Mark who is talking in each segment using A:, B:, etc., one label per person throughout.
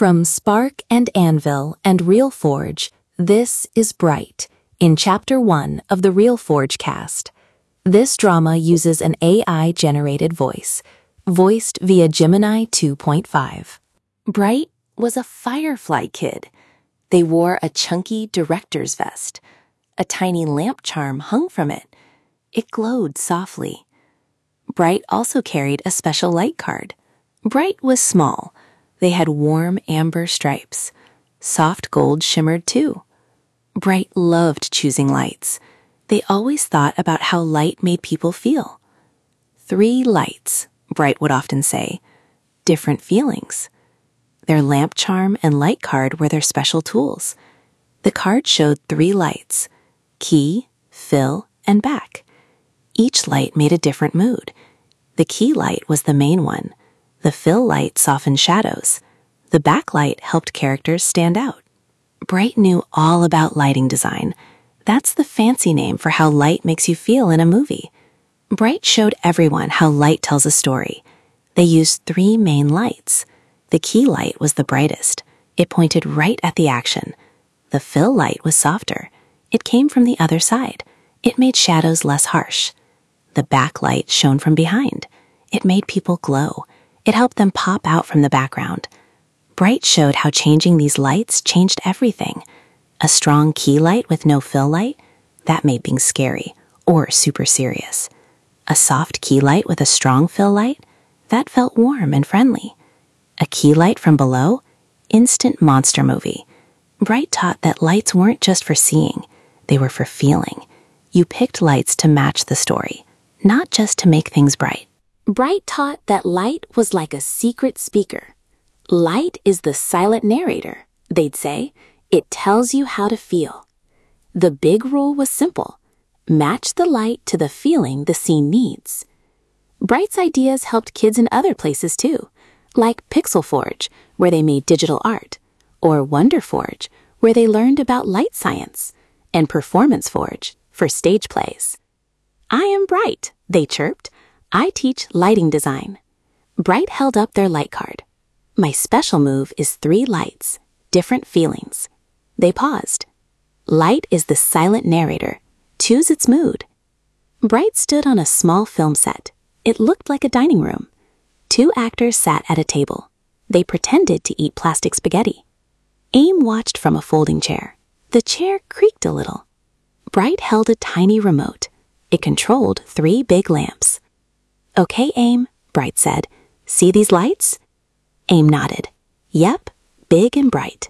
A: From Spark and Anvil and RealForge, this is Bright, in Chapter 1 of the RealForge cast. This drama uses an AI-generated voice, voiced via Gemini 2.5. Bright was a Firefly kid. They wore a chunky director's vest. A tiny lamp charm hung from it. It glowed softly. Bright also carried a special light card. Bright was small. They had warm amber stripes. Soft gold shimmered too. Bright loved choosing lights. They always thought about how light made people feel. 3 lights, Bright would often say. Different feelings. Their lamp charm and light card were their special tools. The card showed 3 lights: key, fill, and back. Each light made a different mood. The key light was the main one. The fill light softened shadows. The backlight helped characters stand out. Bright knew all about lighting design. That's the fancy name for how light makes you feel in a movie. Bright showed everyone how light tells a story. They used 3 main lights. The key light was the brightest. It pointed right at the action. The fill light was softer. It came from the other side. It made shadows less harsh. The backlight shone from behind. It made people glow. It helped them pop out from the background. Bright showed how changing these lights changed everything. A strong key light with no fill light, that made things scary or super serious. A soft key light with a strong fill light, that felt warm and friendly. A key light from below, instant monster movie. Bright taught that lights weren't just for seeing, they were for feeling. You picked lights to match the story, not just to make things bright. Bright taught that light was like a secret speaker. Light is the silent narrator, they'd say. It tells you how to feel. The big rule was simple. Match the light to the feeling the scene needs. Bright's ideas helped kids in other places too, like Pixel Forge, where they made digital art, or Wonder Forge, where they learned about light science, and Performance Forge for stage plays. "I am Bright," they chirped. "I teach lighting design." Bright held up their light card. "My special move is 3 lights, different feelings." They paused. Light is the silent narrator. Choose its mood. Bright stood on a small film set. It looked like a dining room. 2 actors sat at a table. They pretended to eat plastic spaghetti. Aim watched from a folding chair. The chair creaked a little. Bright held a tiny remote. It controlled 3 big lamps. "Okay, Aim," Bright said. "See these lights?" Aim nodded. "Yep, big and bright."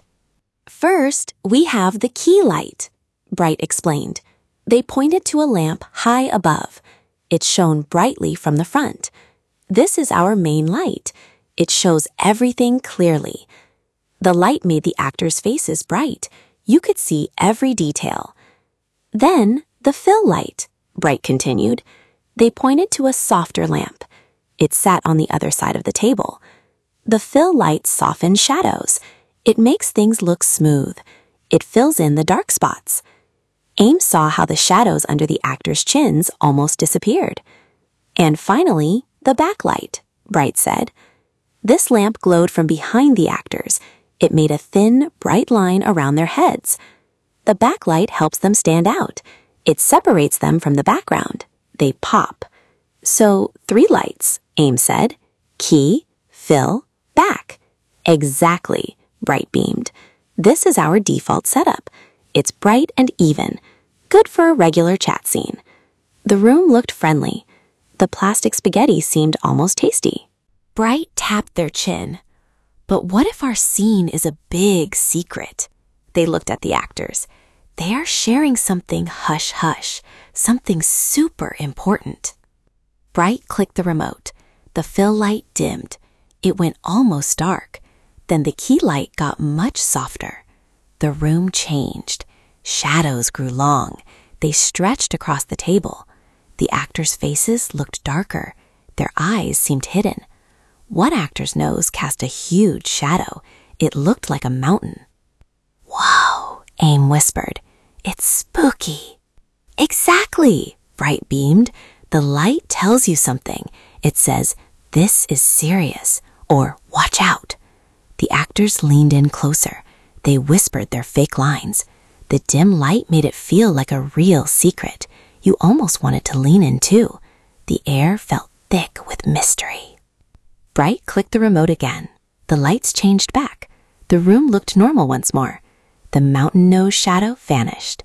A: "First, we have the key light," Bright explained. They pointed to a lamp high above. It shone brightly from the front. "This is our main light. It shows everything clearly." The light made the actors' faces bright. You could see every detail. "Then, the fill light," Bright continued. They pointed to a softer lamp. It sat on the other side of the table. The fill light softens shadows. It makes things look smooth. It fills in the dark spots. Aim saw how the shadows under the actors' chins almost disappeared. "And finally, the backlight," Bright said. This lamp glowed from behind the actors. It made a thin, bright line around their heads. The backlight helps them stand out. It separates them from the background. They pop. "So, 3 lights," Aim said. "Key, fill, back." "Exactly," Bright beamed. "This is our default setup. It's bright and even. Good for a regular chat scene." The room looked friendly. The plastic spaghetti seemed almost tasty. Bright tapped their chin. "But what if our scene is a big secret?" They looked at the actors. "They are sharing something hush-hush, something super important." Bright clicked the remote. The fill light dimmed. It went almost dark. Then the key light got much softer. The room changed. Shadows grew long. They stretched across the table. The actors' faces looked darker. Their eyes seemed hidden. One actor's nose cast a huge shadow. It looked like a mountain. "Whoa," Aim whispered. "It's spooky." "Exactly," Bright beamed. "The light tells you something. It says, 'This is serious,' or 'Watch out.'" The actors leaned in closer. They whispered their fake lines. The dim light made it feel like a real secret. You almost wanted to lean in too. The air felt thick with mystery. Bright clicked the remote again. The lights changed back. The room looked normal once more. The mountain nose shadow vanished.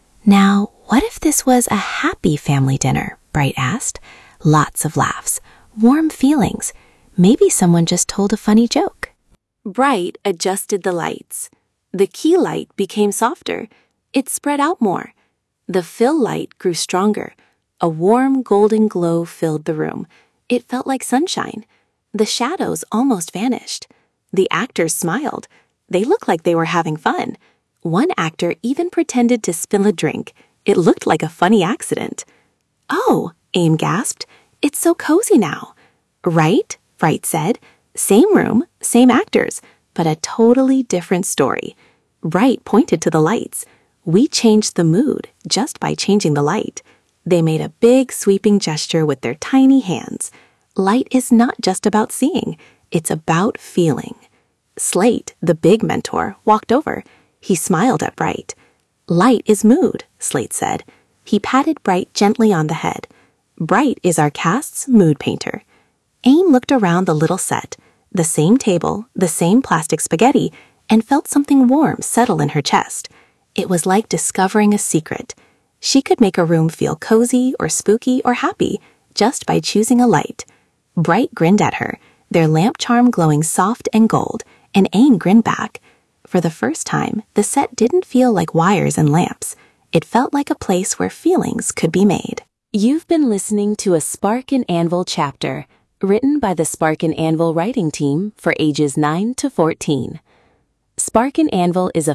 A: Now, what if this was a happy family dinner? Bright asked. Lots of laughs, warm feelings. Maybe someone just told a funny joke. Bright adjusted the lights. The key light became softer. It spread out more. The fill light grew stronger. A warm golden glow filled the room. It felt like sunshine. The shadows almost vanished. The actors smiled. They looked like they were having fun. One actor even pretended to spill a drink. It looked like a funny accident. "Oh," Aim gasped. "It's so cozy now." "Right?" Bright said. "Same room, same actors, but a totally different story." Bright pointed to the lights. "We changed the mood just by changing the light." They made a big sweeping gesture with their tiny hands. Light is not just about seeing, it's about feeling. Slate, the big mentor, walked over. He smiled at Bright. "Light is mood," Slate said. He patted Bright gently on the head. "Bright is our cast's mood painter." Aim looked around the little set, the same table, the same plastic spaghetti, and felt something warm settle in her chest. It was like discovering a secret. She could make a room feel cozy or spooky or happy just by choosing a light. Bright grinned at her, their lamp charm glowing soft and gold, and Aim grinned back. For the first time, the set didn't feel like wires and lamps. It felt like a place where feelings could be made. You've been listening to a Spark and Anvil chapter, written by the Spark and Anvil writing team for ages 9 to 14. Spark and Anvil is a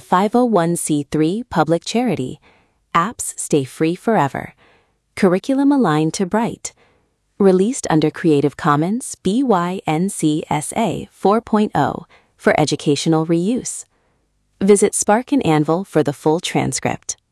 A: 501c3 public charity. Apps stay free forever. Curriculum aligned to Bright. Released under Creative Commons BY-NC-SA 4.0 for educational reuse. Visit Spark and Anvil for the full transcript.